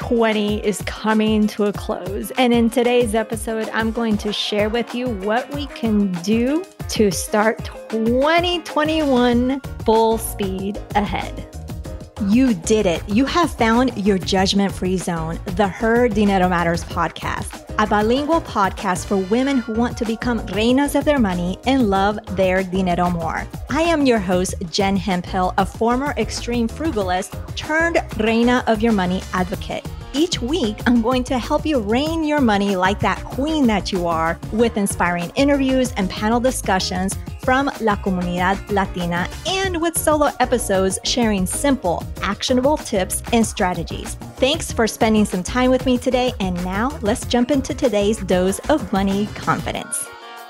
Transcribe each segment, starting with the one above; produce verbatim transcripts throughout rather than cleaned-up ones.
twenty is coming to a close. And in today's episode, I'm going to share with you what we can do to start twenty twenty-one full speed ahead. You did it. You have found your judgment-free zone, the Her Dinero Matters podcast, a bilingual podcast for women who want to become reinas of their money and love their dinero more. I am your host, Jen Hemphill, a former extreme frugalist turned reina of your money advocate. Each week, I'm going to help you reign your money like that queen that you are with inspiring interviews and panel discussions from La Comunidad Latina and with solo episodes sharing simple, actionable tips and strategies. Thanks for spending some time with me today. And now let's jump into today's dose of money confidence.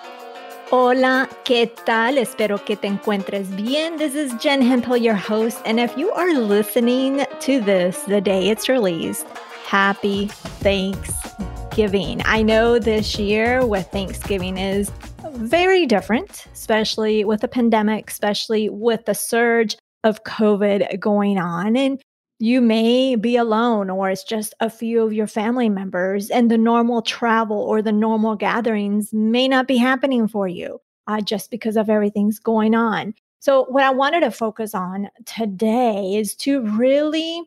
Hola, ¿qué tal? Espero que te encuentres bien. This is Jen Hemphill, your host. And if you are listening to this the day it's released, happy Thanksgiving. I know this year with Thanksgiving is very different, especially with the pandemic, especially with the surge of COVID going on. And you may be alone, or it's just a few of your family members, and the normal travel or the normal gatherings may not be happening for you uh, just because of everything's going on. So what I wanted to focus on today is to really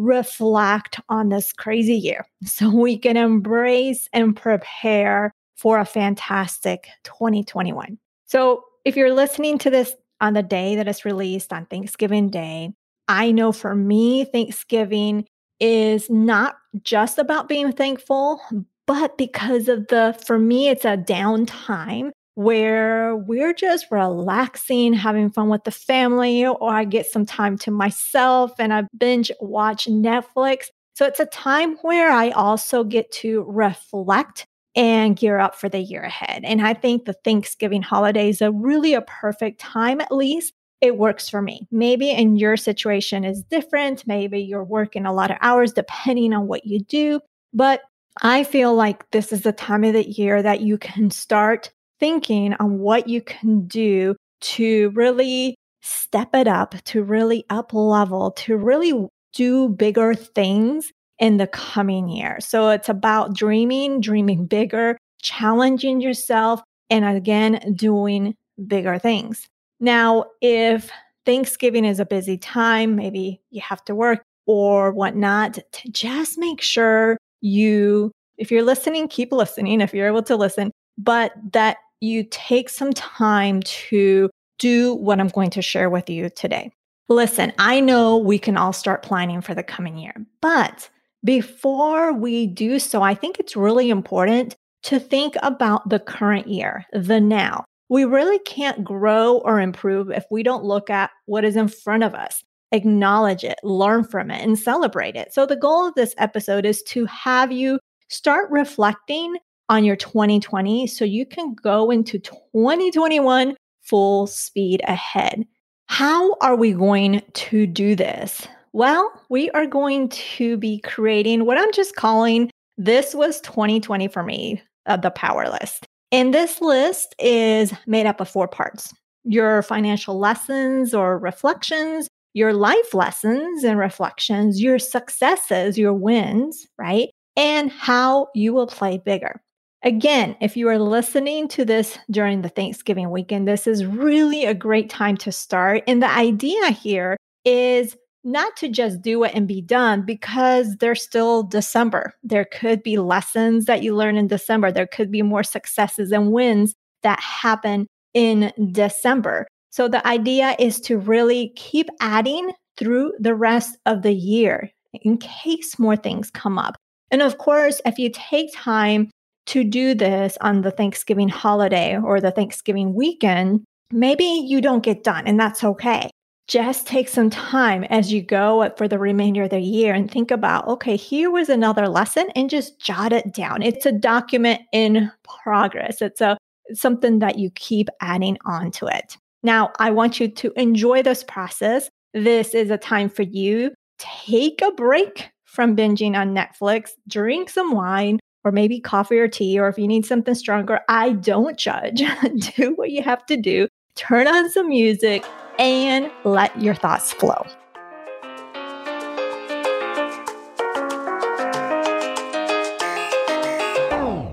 reflect on this crazy year so we can embrace and prepare for a fantastic twenty twenty-one. So if you're listening to this on the day that it's released on Thanksgiving Day, I know for me, Thanksgiving is not just about being thankful, but because of the, for me, it's a downtime where we're just relaxing, having fun with the family, or I get some time to myself and I binge watch Netflix. So it's a time where I also get to reflect and gear up for the year ahead. And I think the Thanksgiving holiday is a really a perfect time, at least it works for me. Maybe in your situation is different. Maybe you're working a lot of hours depending on what you do. But I feel like this is the time of the year that you can start thinking on what you can do to really step it up, to really up level, to really do bigger things in the coming year. So it's about dreaming, dreaming bigger, challenging yourself, and again, doing bigger things. Now, if Thanksgiving is a busy time, maybe you have to work or whatnot, to just make sure you, if you're listening, keep listening if you're able to listen, but that you take some time to do what I'm going to share with you today. Listen, I know we can all start planning for the coming year, but before we do so, I think it's really important to think about the current year, the now. We really can't grow or improve if we don't look at what is in front of us, acknowledge it, learn from it, and celebrate it. So the goal of this episode is to have you start reflecting on your twenty twenty so you can go into twenty twenty-one full speed ahead. How are we going to do this? Well, we are going to be creating what I'm just calling This Was twenty twenty for Me, uh, the Power List. And this list is made up of four parts: your financial lessons or reflections, your life lessons and reflections, your successes, your wins, right? And how you will play bigger. Again, if you are listening to this during the Thanksgiving weekend, this is really a great time to start. And the idea here is not to just do it and be done, because there's still December. There could be lessons that you learn in December. There could be more successes and wins that happen in December. So the idea is to really keep adding through the rest of the year in case more things come up. And of course, if you take time to do this on the Thanksgiving holiday or the Thanksgiving weekend, maybe you don't get done, and that's okay. Just take some time as you go for the remainder of the year and think about, okay, here was another lesson, and just jot it down. It's a document in progress. It's a it's something that you keep adding on to it. Now, I want you to enjoy this process. This is a time for you. Take a break from binging on Netflix, drink some wine, or maybe coffee or tea, or if you need something stronger, I don't judge. Do what you have to do. Turn on some music and let your thoughts flow.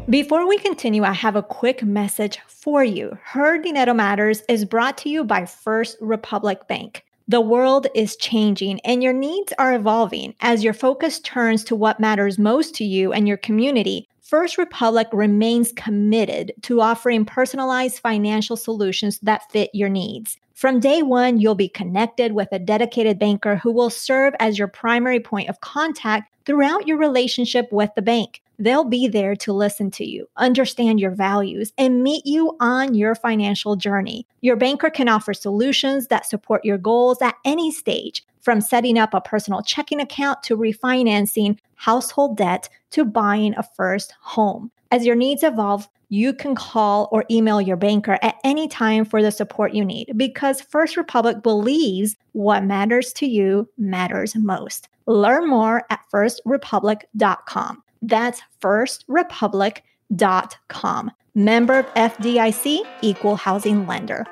Before we continue, I have a quick message for you. Her Dinero Matters is brought to you by First Republic Bank. The world is changing and your needs are evolving. As your focus turns to what matters most to you and your community, First Republic remains committed to offering personalized financial solutions that fit your needs. From day one, you'll be connected with a dedicated banker who will serve as your primary point of contact throughout your relationship with the bank. They'll be there to listen to you, understand your values, and meet you on your financial journey. Your banker can offer solutions that support your goals at any stage, from setting up a personal checking account to refinancing household debt to buying a first home. As your needs evolve, you can call or email your banker at any time for the support you need because First Republic believes what matters to you matters most. Learn more at first republic dot com. That's first republic dot com. Member F D I C, Equal Housing Lender.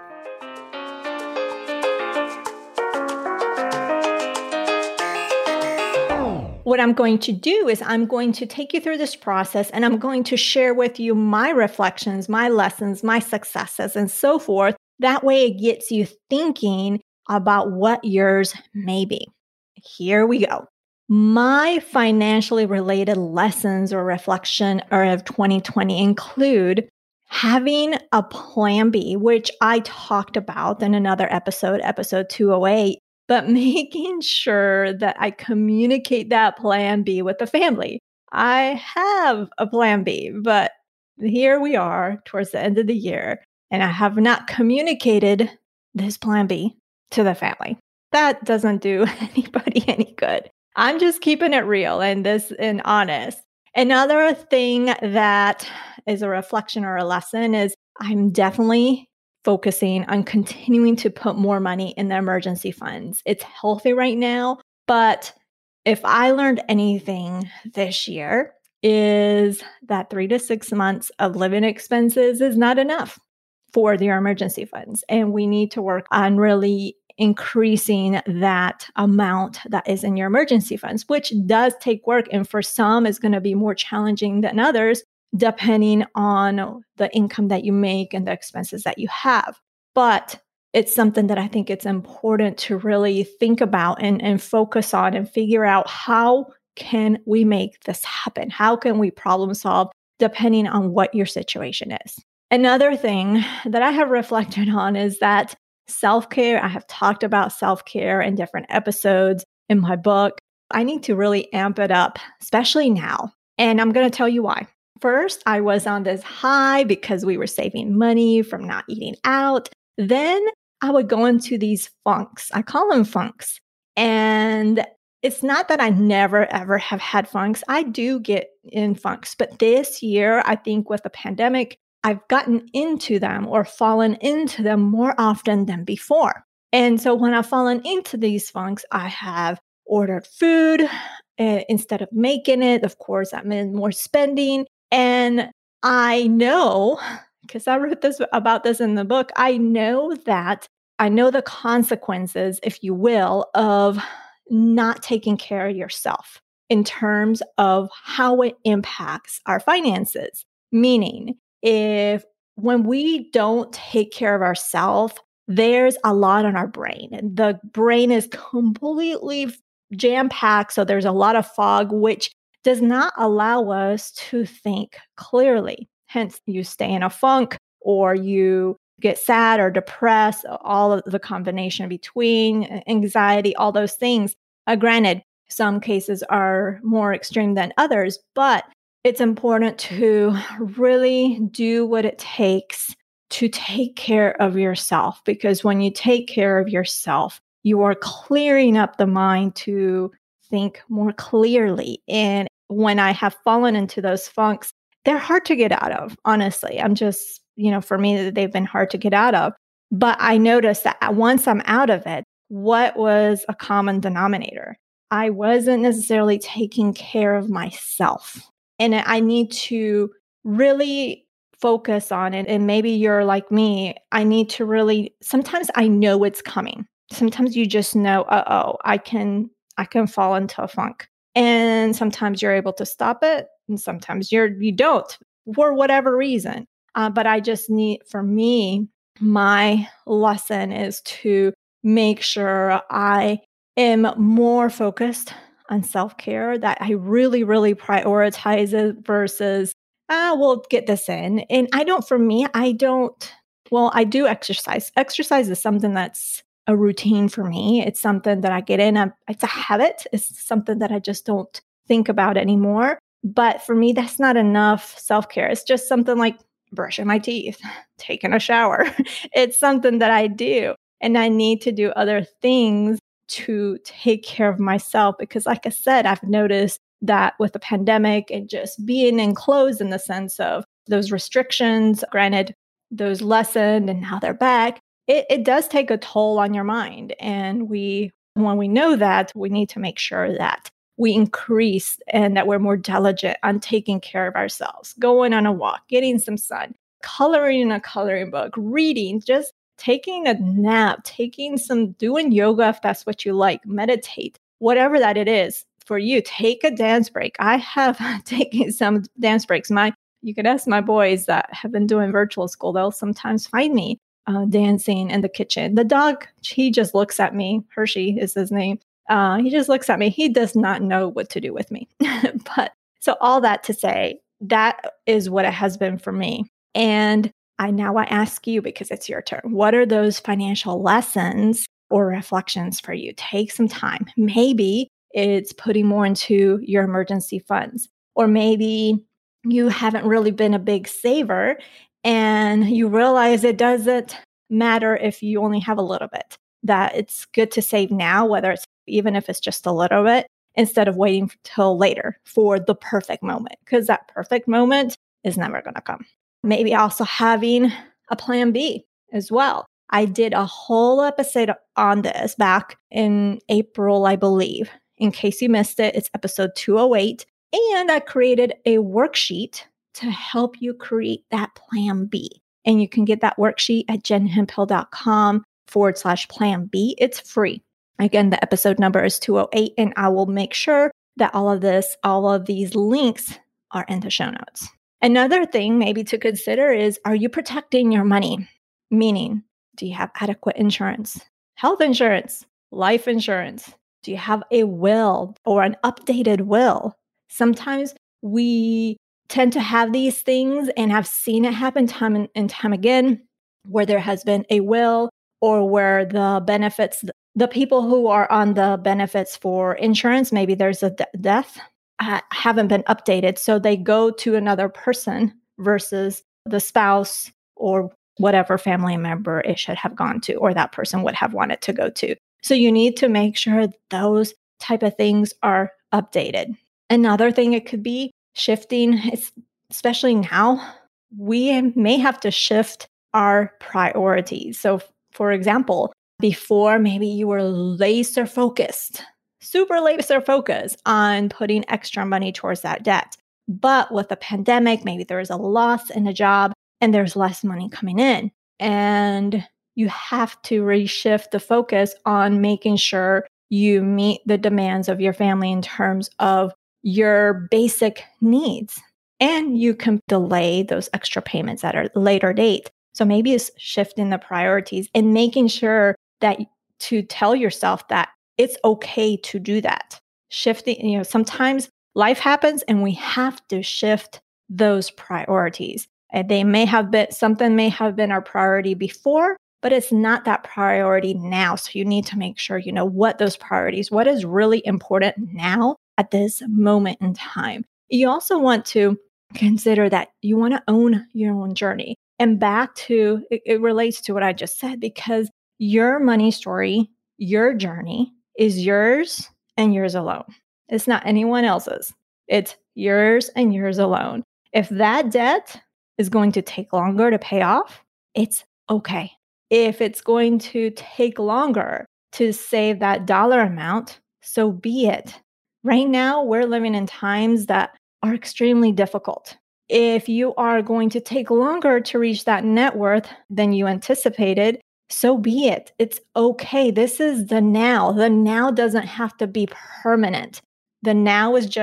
What I'm going to do is I'm going to take you through this process and I'm going to share with you my reflections, my lessons, my successes, and so forth. That way it gets you thinking about what yours may be. Here we go. My financially related lessons or reflection of twenty twenty include having a plan B, which I talked about in another episode, episode two oh eight, but making sure that I communicate that plan B with the family. I have a plan B, but here we are towards the end of the year, and I have not communicated this plan B to the family. That doesn't do anybody any good. I'm just keeping it real and this and honest. Another thing that is a reflection or a lesson is I'm definitely focusing on continuing to put more money in the emergency funds. It's healthy right now, but if I learned anything this year is that three to six months of living expenses is not enough for your emergency funds. And we need to work on really increasing that amount that is in your emergency funds, which does take work. And for some, is going to be more challenging than others, depending on the income that you make and the expenses that you have. But it's something that I think it's important to really think about and, and focus on and figure out how can we make this happen? How can we problem solve depending on what your situation is? Another thing that I have reflected on is that self-care. I have talked about self-care in different episodes in my book. I need to really amp it up, especially now. And I'm going to tell you why. First, I was on this high because we were saving money from not eating out. Then I would go into these funks. I call them funks. And it's not that I never, ever have had funks. I do get in funks. But this year, I think with the pandemic, I've gotten into them or fallen into them more often than before. And so when I've fallen into these funks, I have ordered food uh, instead of making it. Of course, that meant more spending. And I know, because I wrote this about this in the book, I know that I know the consequences, if you will, of not taking care of yourself in terms of how it impacts our finances. Meaning, if when we don't take care of ourselves, there's a lot on our brain. And the brain is completely jam-packed. So there's a lot of fog, which does not allow us to think clearly. Hence, you stay in a funk or you get sad or depressed, all of the combination between anxiety, all those things. Uh, granted, some cases are more extreme than others, but it's important to really do what it takes to take care of yourself, because when you take care of yourself, you are clearing up the mind to think more clearly. And when I have fallen into those funks, they're hard to get out of, honestly. I'm just, you know, for me, they've been hard to get out of. But I noticed that once I'm out of it, what was a common denominator? I wasn't necessarily taking care of myself. And I need to really focus on it. And maybe you're like me. I need to really, sometimes I know it's coming. Sometimes you just know, uh-oh, I can, I can fall into a funk. And sometimes you're able to stop it. And sometimes you're, you don't. for whatever reason. Uh, but I just need, for me, my lesson is to make sure I am more focused on self-care, that I really, really prioritize it versus, ah, we'll get this in. And I don't, for me, I don't, well, I do exercise. Exercise is something that's a routine for me. It's something that I get in. A, it's a habit. It's something that I just don't think about anymore. But for me, that's not enough self-care. It's just something like brushing my teeth, taking a shower. It's something that I do. And I need to do other things to take care of myself because, like I said, I've noticed that with the pandemic and just being enclosed in the sense of those restrictions, granted, those lessened and now they're back, it, it does take a toll on your mind. And we, when we know that, we need to make sure that we increase and that we're more diligent on taking care of ourselves, going on a walk, getting some sun, coloring in a coloring book, reading, just taking a nap, taking some, doing yoga if that's what you like, meditate, whatever that it is for you, take a dance break. I have taken some dance breaks. My, you could ask my boys that have been doing virtual school, they'll sometimes find me uh, dancing in the kitchen. The dog, he just looks at me. Hershey is his name. Uh, he just looks at me. He does not know what to do with me. But so all that to say, that is what it has been for me. And I now I ask you, because it's your turn, what are those financial lessons or reflections for you? Take some time. Maybe it's putting more into your emergency funds, or maybe you haven't really been a big saver and you realize it doesn't matter if you only have a little bit, that it's good to save now, whether it's even if it's just a little bit, instead of waiting till later for the perfect moment, because that perfect moment is never going to come. Maybe also having a plan B as well. I did a whole episode on this back in April, I believe. In case you missed it, it's episode two oh eight. And I created a worksheet to help you create that plan B. And you can get that worksheet at jenhemphill.com forward slash plan B. It's free. Again, the episode number is two oh eight, and I will make sure that all of this, all of these links are in the show notes. Another thing maybe to consider is, are you protecting your money? Meaning, do you have adequate insurance, health insurance, life insurance? Do you have a will or an updated will? Sometimes we tend to have these things and have seen it happen time and, and time again, where there has been a will or where the benefits, the people who are on the benefits for insurance, maybe there's a de- death, uh, haven't been updated. So they go to another person versus the spouse or whatever family member it should have gone to, or that person would have wanted to go to. So you need to make sure those type of things are updated. Another thing it could be shifting, especially now, we may have to shift our priorities. So for example, before maybe you were laser focused, super laser focused on putting extra money towards that debt. But with the pandemic, maybe there is a loss in a job and there's less money coming in. And you have to reshift the focus on making sure you meet the demands of your family in terms of your basic needs. And you can delay those extra payments at a later date. So maybe it's shifting the priorities and making sure that to tell yourself that it's okay to do that. Shifting, you know, sometimes life happens and we have to shift those priorities. And they may have been, something may have been our priority before, but it's not that priority now. So you need to make sure you know what those priorities, what is really important now at this moment in time. You also want to consider that you want to own your own journey. And back to, it, it relates to what I just said, because your money story, your journey is yours and yours alone. It's not anyone else's. It's yours and yours alone. If that debt is going to take longer to pay off, it's okay. If it's going to take longer to save that dollar amount, so be it. Right now, we're living in times that are extremely difficult. If you are going to take longer to reach that net worth than you anticipated, so be it. It's okay. This is the now. The now doesn't have to be permanent. The now is just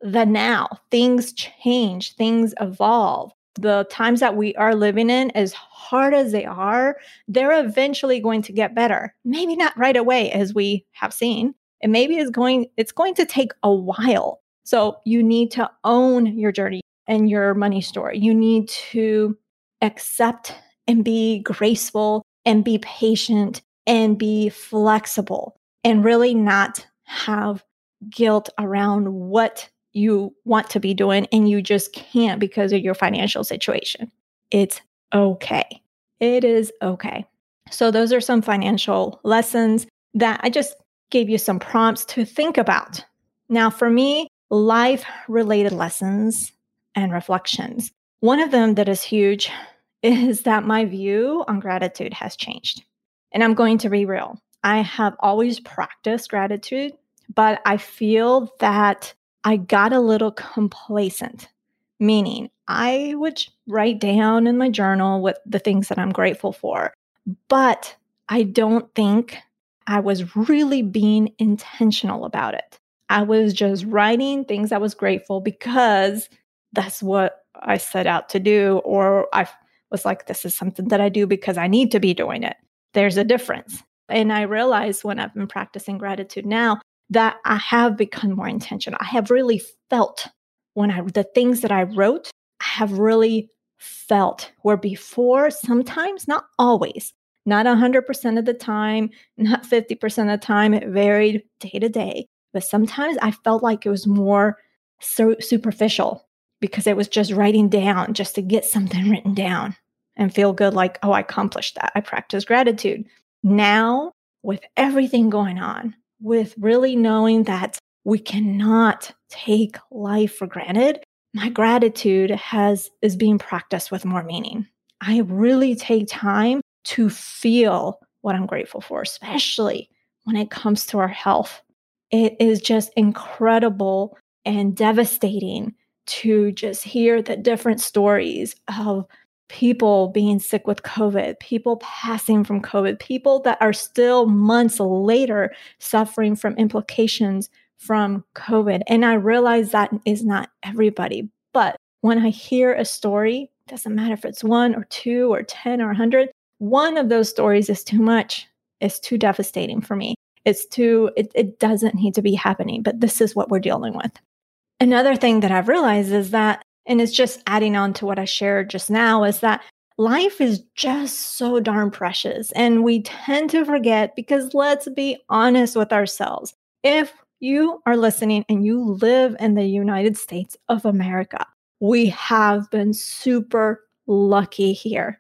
the now. Things change, things evolve. The times that we are living in, as hard as they are, they're eventually going to get better. Maybe not right away, as we have seen. And maybe it's going, it's going to take a while. So you need to own your journey and your money story. You need to accept and be graceful and be patient and be flexible and really not have guilt around what you want to be doing and you just can't because of your financial situation. It's okay. It is okay. So those are some financial lessons that I just gave you some prompts to think about. Now, for me, life-related lessons and reflections. One of them that is huge is that my view on gratitude has changed. And I'm going to be real. I have always practiced gratitude, but I feel that I got a little complacent, meaning I would write down in my journal what the things that I'm grateful for, but I don't think I was really being intentional about it. I was just writing things I was grateful because that's what I set out to do, or I was like, this is something that I do because I need to be doing it. There's a difference. And I realized when I've been practicing gratitude now that I have become more intentional. I have really felt when I, the things that I wrote, I have really felt where before, sometimes, not always, not one hundred percent of the time, not fifty percent of the time, it varied day to day. But sometimes I felt like it was more so superficial because it was just writing down just to get something written down and feel good like, oh, I accomplished that. I practiced gratitude. Now, with everything going on, with really knowing that we cannot take life for granted, my gratitude has is being practiced with more meaning. I really take time to feel what I'm grateful for, especially when it comes to our health. It is just incredible and devastating to just hear the different stories of people being sick with COVID, people passing from COVID, people that are still months later suffering from implications from COVID. And I realize that is not everybody. But when I hear a story, doesn't matter if it's one or two or ten or a hundred, one of those stories is too much. It's too devastating for me. It's too, it, it doesn't need to be happening, but this is what we're dealing with. Another thing that I've realized is that, and it's just adding on to what I shared just now, is that life is just so darn precious. And we tend to forget because let's be honest with ourselves. If you are listening and you live in the United States of America, we have been super lucky here.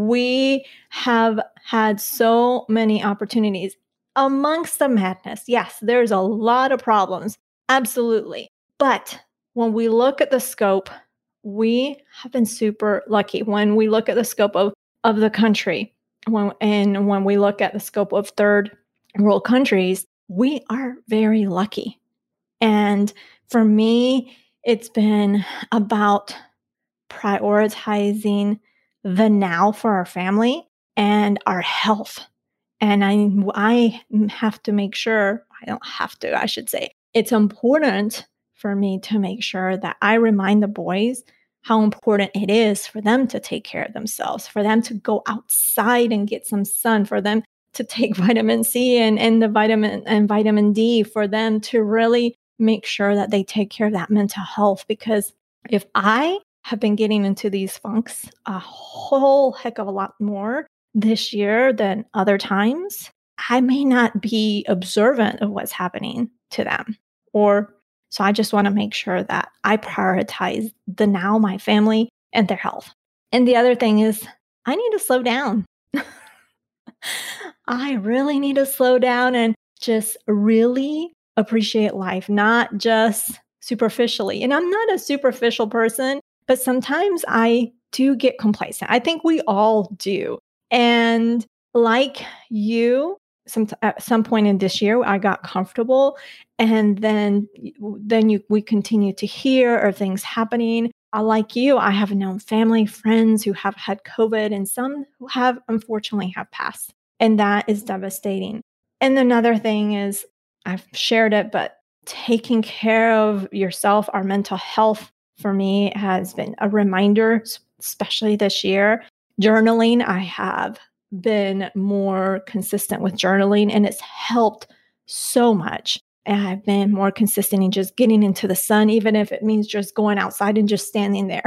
We have had so many opportunities amongst the madness. Yes, there's a lot of problems. Absolutely. But when we look at the scope, we have been super lucky. When we look at the scope of, of the country, when, and when we look at the scope of third world countries, we are very lucky. And for me, it's been about prioritizing the now for our family and our health. And I, I have to make sure, I don't have to, I should say, it's important for me to make sure that I remind the boys how important it is for them to take care of themselves, for them to go outside and get some sun, for them to take vitamin C and, and the vitamin and vitamin D, for them to really make sure that they take care of that mental health. Because if I have been getting into these funks a whole heck of a lot more this year than other times, I may not be observant of what's happening to them. Or so I just want to make sure that I prioritize the now, my family, and their health. And the other thing is I need to slow down. I really need to slow down and just really appreciate life, not just superficially. And I'm not a superficial person, but sometimes I do get complacent. I think we all do. And like you, some at some point in this year, I got comfortable, and then then you we continue to hear of things happening. Uh, like you, I have known family, friends who have had COVID, and some who have unfortunately have passed, and that is devastating. And another thing is, I've shared it, but taking care of yourself, our mental health for me has been a reminder, s- especially this year. Journaling, I have been more consistent with journaling and it's helped so much. And I've been more consistent in just getting into the sun, even if it means just going outside and just standing there.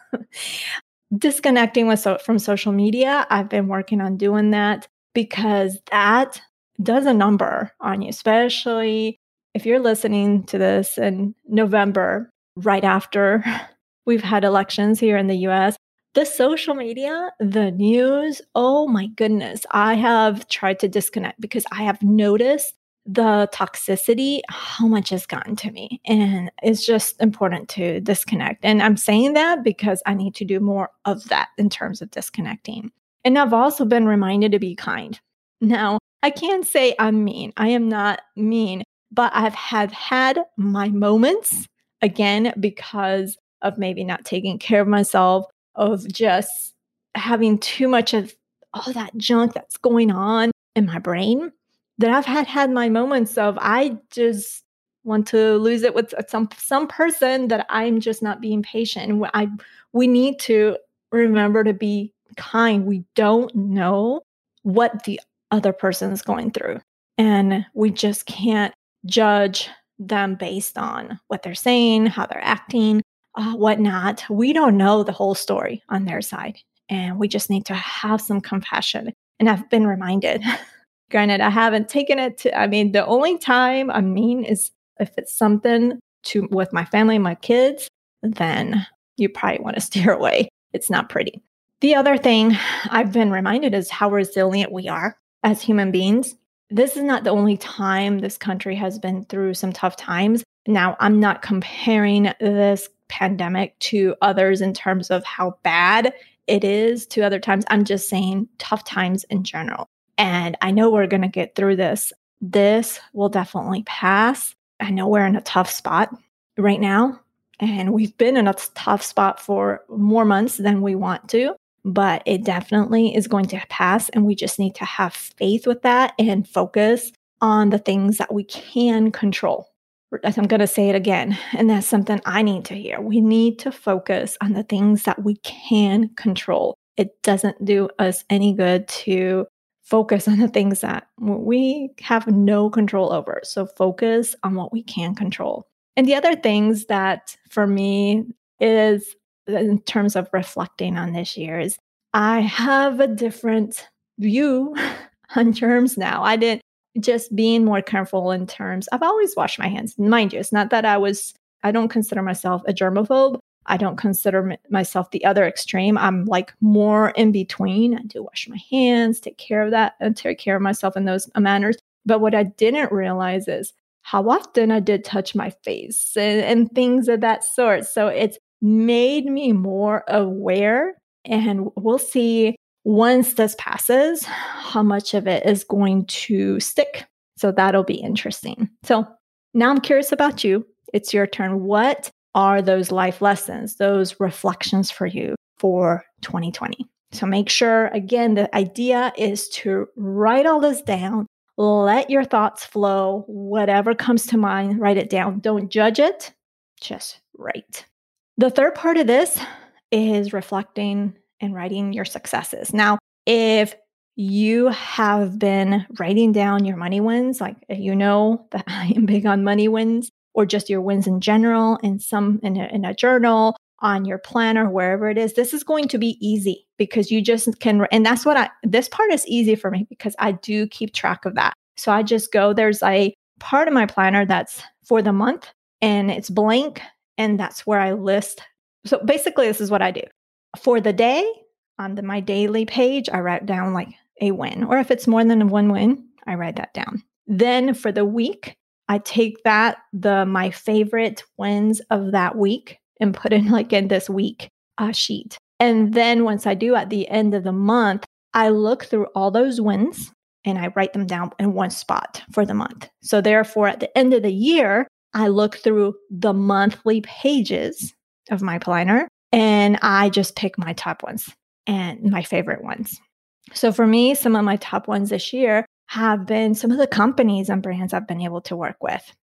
Disconnecting with so- from social media, I've been working on doing that because that does a number on you, especially if you're listening to this in November, right after we've had elections here in the U S. The social media, the news, oh my goodness, I have tried to disconnect because I have noticed the toxicity, how much has gotten to me. And it's just important to disconnect. And I'm saying that because I need to do more of that in terms of disconnecting. And I've also been reminded to be kind. Now, I can't say I'm mean. I am not mean, but I've had had my moments again because of maybe not taking care of myself, of just having too much of all that junk that's going on in my brain that I've had had my moments of I just want to lose it with some some person that I'm just not being patient. I we need to remember to be kind. We don't know what the other person is going through, and we just can't judge them based on what they're saying, how they're acting, uh, whatnot. We don't know the whole story on their side, and we just need to have some compassion. And I've been reminded. Granted, I haven't taken it to, I mean, the only time I'm mean is if it's something to with my family, my kids, then you probably want to steer away. It's not pretty. The other thing I've been reminded is how resilient we are as human beings. This is not the only time this country has been through some tough times. Now, I'm not comparing this pandemic to others in terms of how bad it is to other times. I'm just saying tough times in general. And I know we're going to get through this. This will definitely pass. I know we're in a tough spot right now, and we've been in a tough spot for more months than we want to, but it definitely is going to pass. And we just need to have faith with that and focus on the things that we can control. I'm going to say it again, and that's something I need to hear. We need to focus on the things that we can control. It doesn't do us any good to focus on the things that we have no control over. So focus on what we can control. And the other things that for me is in terms of reflecting on this year is I have a different view on germs now. I didn't just being more careful in terms. I've always washed my hands. Mind you, it's not that I was, I don't consider myself a germaphobe. I don't consider m- myself the other extreme. I'm like more in between. I do wash my hands, take care of that, and take care of myself in those manners. But what I didn't realize is how often I did touch my face and, and things of that sort. So it's made me more aware. And we'll see once this passes how much of it is going to stick. So that'll be interesting. So now I'm curious about you. It's your turn. What are those life lessons, those reflections for you for twenty twenty? So make sure, again, the idea is to write all this down. Let your thoughts flow. Whatever comes to mind, write it down. Don't judge it, just write. The third part of this is reflecting and writing your successes. Now, if you have been writing down your money wins, like you know that I am big on money wins, or just your wins in general, in some in a, in a journal, on your planner, wherever it is, this is going to be easy because you just can. And that's what I, this part is easy for me because I do keep track of that. So I just go, there's a part of my planner that's for the month and it's blank. And that's where I list. So basically, this is what I do. For the day, on the, my daily page, I write down like a win. Or if it's more than one win, I write that down. Then for the week, I take that, the my favorite wins of that week and put in like in this week uh, sheet. And then once I do at the end of the month, I look through all those wins and I write them down in one spot for the month. So therefore, at the end of the year, I look through the monthly pages of my planner and I just pick my top ones and my favorite ones. So for me, some of my top ones this year have been some of the companies and brands I've been able to work with.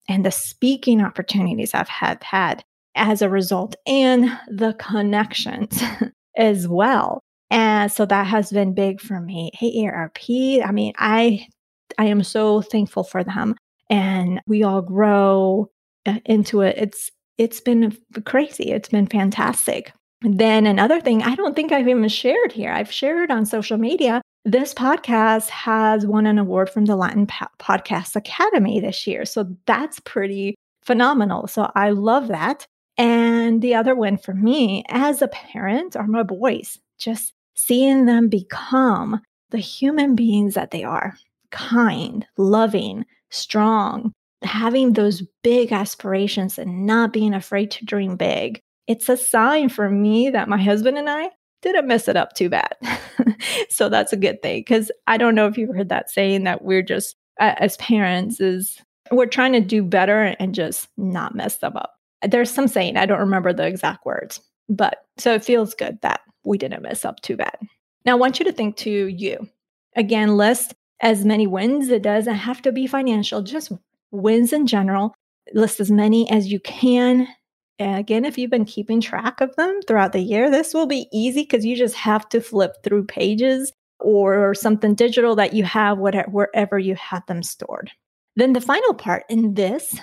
and the speaking opportunities I've had had as a result, and the connections as well. And so that has been big for me. Hey, A R P, I mean, I I am so thankful for them, and we all grow uh, into it. It's it's been crazy. It's been fantastic. Then another thing, I don't think I've even shared here. I've shared on social media. This podcast has won an award from the Latin po- Podcast Academy this year. So that's pretty phenomenal. So I love that. And the other one for me as a parent are my boys, just seeing them become the human beings that they are, kind, loving, strong, having those big aspirations and not being afraid to dream big. It's a sign for me that my husband and I didn't mess it up too bad. So that's a good thing, because I don't know if you've heard that saying that we're just, uh, as parents, is we're trying to do better and just not mess them up. There's some saying, I don't remember the exact words, but so it feels good that we didn't mess up too bad. Now I want you to think to you. Again, list as many wins. It doesn't have to be financial, just wins in general. List as many as you can. And again, if you've been keeping track of them throughout the year, this will be easy because you just have to flip through pages or something digital that you have whatever, wherever you have them stored. Then the final part in this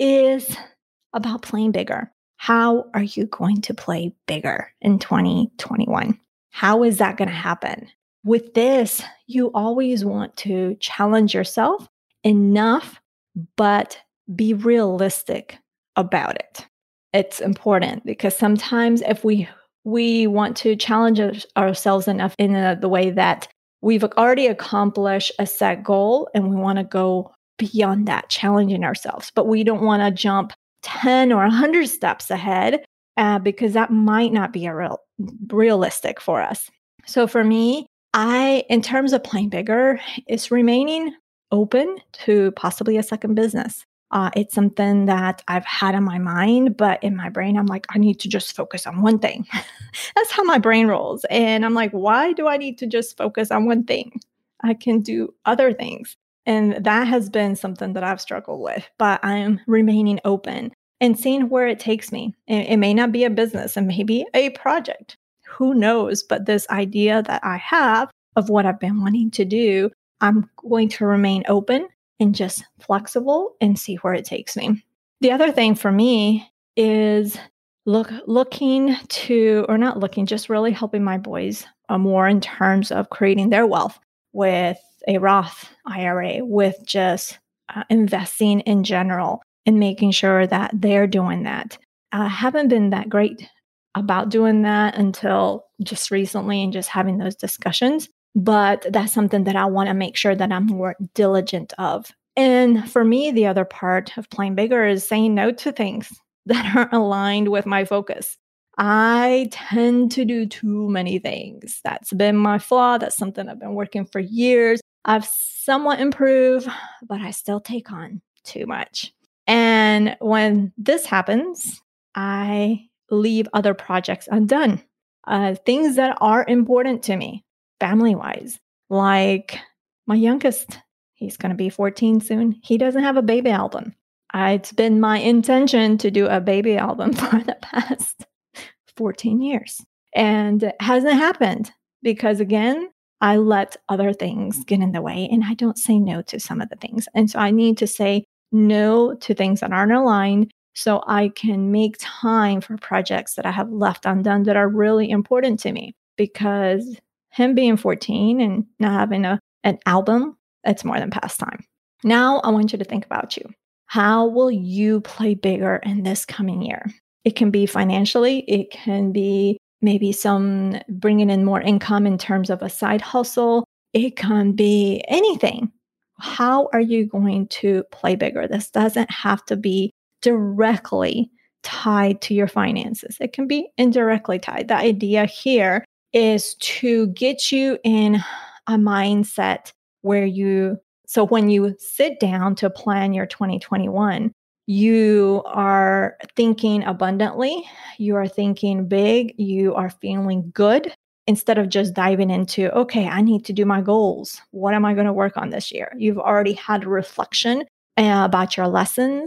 is about playing bigger. How are you going to play bigger in twenty twenty-one? How is that going to happen? With this, you always want to challenge yourself enough, but be realistic about it. It's important because sometimes if we we want to challenge ourselves enough in a, the way that we've already accomplished a set goal and we want to go beyond that, challenging ourselves, but we don't want to jump ten or one hundred steps ahead uh, because that might not be a real realistic for us. So for me, I, in terms of playing bigger, it's remaining open to possibly a second business. Uh, it's something that I've had in my mind, but in my brain, I'm like, I need to just focus on one thing. That's how my brain rolls. And I'm like, why do I need to just focus on one thing? I can do other things. And that has been something that I've struggled with, but I am remaining open and seeing where it takes me. It, it may not be a business, and maybe a project. Who knows? But this idea that I have of what I've been wanting to do, I'm going to remain open and just flexible and see where it takes me. The other thing for me is look looking to, or not looking, just really helping my boys uh, more in terms of creating their wealth with a Roth I R A, with just uh, investing in general and making sure that they're doing that. I haven't been that great about doing that until just recently and just having those discussions. But that's something that I want to make sure that I'm more diligent of. And for me, the other part of playing bigger is saying no to things that aren't aligned with my focus. I tend to do too many things. That's been my flaw. That's something I've been working for years. I've somewhat improved, but I still take on too much. And when this happens, I leave other projects undone. Uh, things that are important to me, family-wise, like my youngest, he's going to be fourteen soon. He doesn't have a baby album. Uh, it's been my intention to do a baby album for the past fourteen years. And it hasn't happened because, again, I let other things get in the way and I don't say no to some of the things. And so I need to say no to things that aren't aligned so I can make time for projects that I have left undone that are really important to me. Because him being fourteen and not having a, an album, it's more than past time. Now I want you to think about you. How will you play bigger in this coming year? It can be financially. It can be maybe some bringing in more income in terms of a side hustle. It can be anything. How are you going to play bigger? This doesn't have to be directly tied to your finances. It can be indirectly tied. The idea here is to get you in a mindset where you, so when you sit down to plan your twenty twenty-one, you are thinking abundantly, you are thinking big, you are feeling good instead of just diving into, okay, I need to do my goals. What am I going to work on this year? You've already had a reflection uh, about your lessons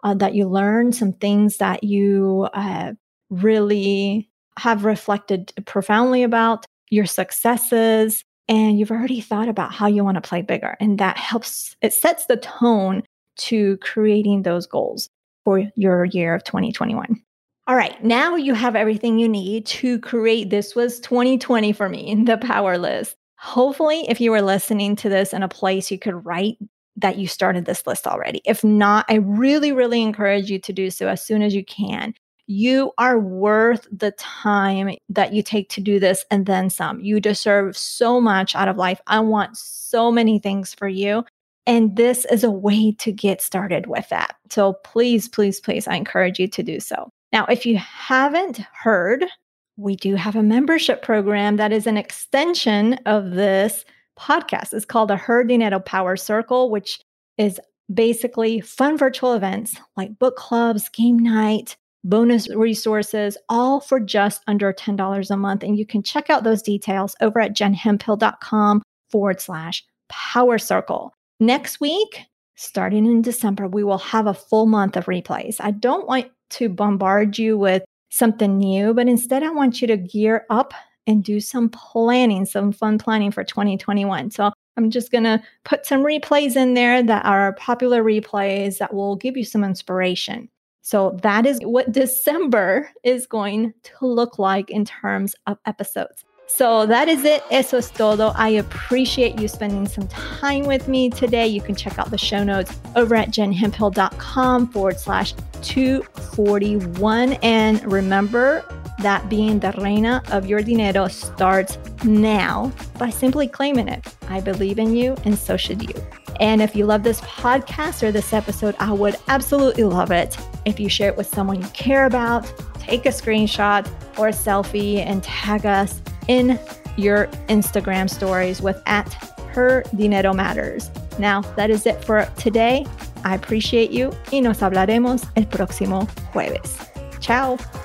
uh, that you learned, some things that you uh, really have reflected profoundly about, your successes, and you've already thought about how you want to play bigger. And that helps, it sets the tone to creating those goals for your year of twenty twenty-one. All right, now you have everything you need to create. This was twenty twenty for me, the power list. Hopefully, if you were listening to this in a place you could write that you started this list already. If not, I really, really encourage you to do so as soon as you can. You are worth the time that you take to do this and then some. You deserve so much out of life. I want so many things for you. And this is a way to get started with that. So please, please, please, I encourage you to do so. Now, if you haven't heard, we do have a membership program that is an extension of this podcast. It's called the Her Dinero Power Circle, which is basically fun virtual events like book clubs, game night, bonus resources, all for just under ten dollars a month. And you can check out those details over at jenhemphill.com forward slash power circle. Next week, starting in December, we will have a full month of replays. I don't want to bombard you with something new, but instead I want you to gear up and do some planning, some fun planning for twenty twenty-one. So I'm just going to put some replays in there that are popular replays that will give you some inspiration. So that is what December is going to look like in terms of episodes. So that is it. Eso es todo. I appreciate you spending some time with me today. You can check out the show notes over at jenhemphill.com forward slash 241. And remember that being the reina of your dinero starts now by simply claiming it. I believe in you, and so should you. And if you love this podcast or this episode, I would absolutely love it if you share it with someone you care about. Take a screenshot or a selfie and tag us in your Instagram stories with at Her Dinero Matters. Now, that is it for today. I appreciate you y nos hablaremos el próximo jueves. Ciao.